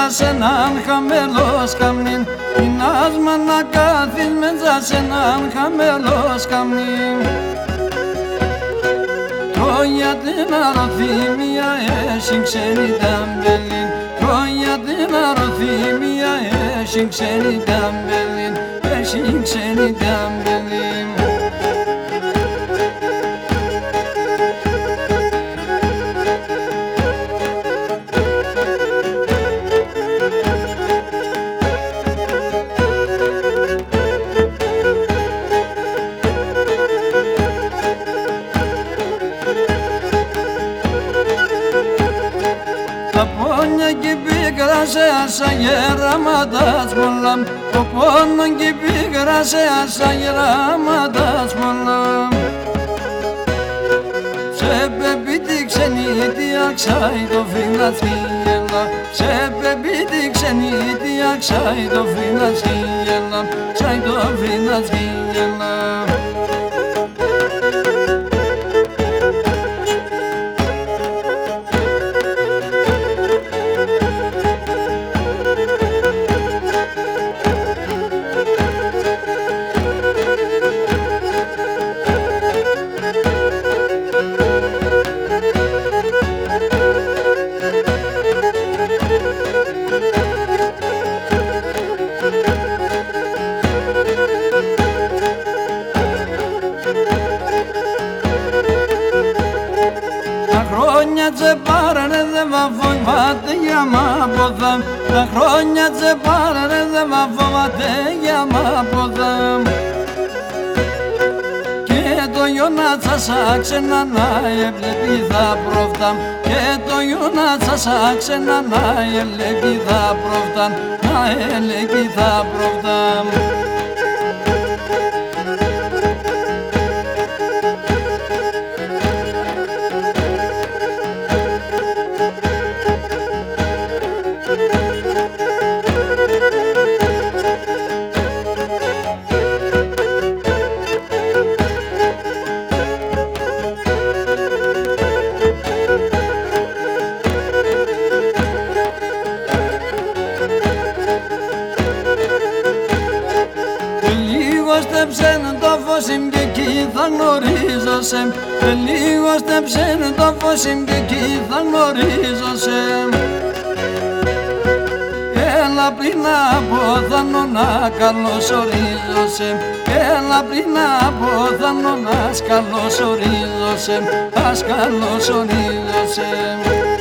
μέσα σ' έναν χαμηλό σκαμνίν, πεινάσμα να κάθεις μέσα σ' έναν χαμηλό σκαμνίν. Τρώγια την αρωθύμια έσυν ξένη ταμπελίν, τρώγια την αρωθύμια έσυν ξένη ταμπελίν, έσυν ξένη ταμπελίν. Τα πόνια κι πίκρα σε άσα γεράματας πολλά, το πόνο κι πίκρα σε άσα γεράματας πολλά. Σε πεπίτη ξενίτια ξάει το φύλλα σκύγελα, σε πεπίτη ξενίτια ξάει το φύλλα σκύγελα, ξάει το φύλλα σκύγελα. Τα χρόνια τσεπάρανε δεν θα φοβάται για μάποδα, τα χρόνια τσεπάρανε δεν θα φοβάται για μάποδα. Και το Ιωνάτσα σάξενα να ευλέπει θα πρόφταν, και το Ιωνάτσα σάξενα να ελέπει θα πρόφταν, να ελέπει θα πρόφταν. Λίγο στέψεν το φως μου και εκεί θα γνωρίζω σε, λίγο στέψεν το φως μου και εκεί θα γνωρίζω σε. Έλα πριν από θανώ να καλωσορίζω σε, έλα πριν από θανώ να καλωσορίζω σε, ας καλωσορίζω σε.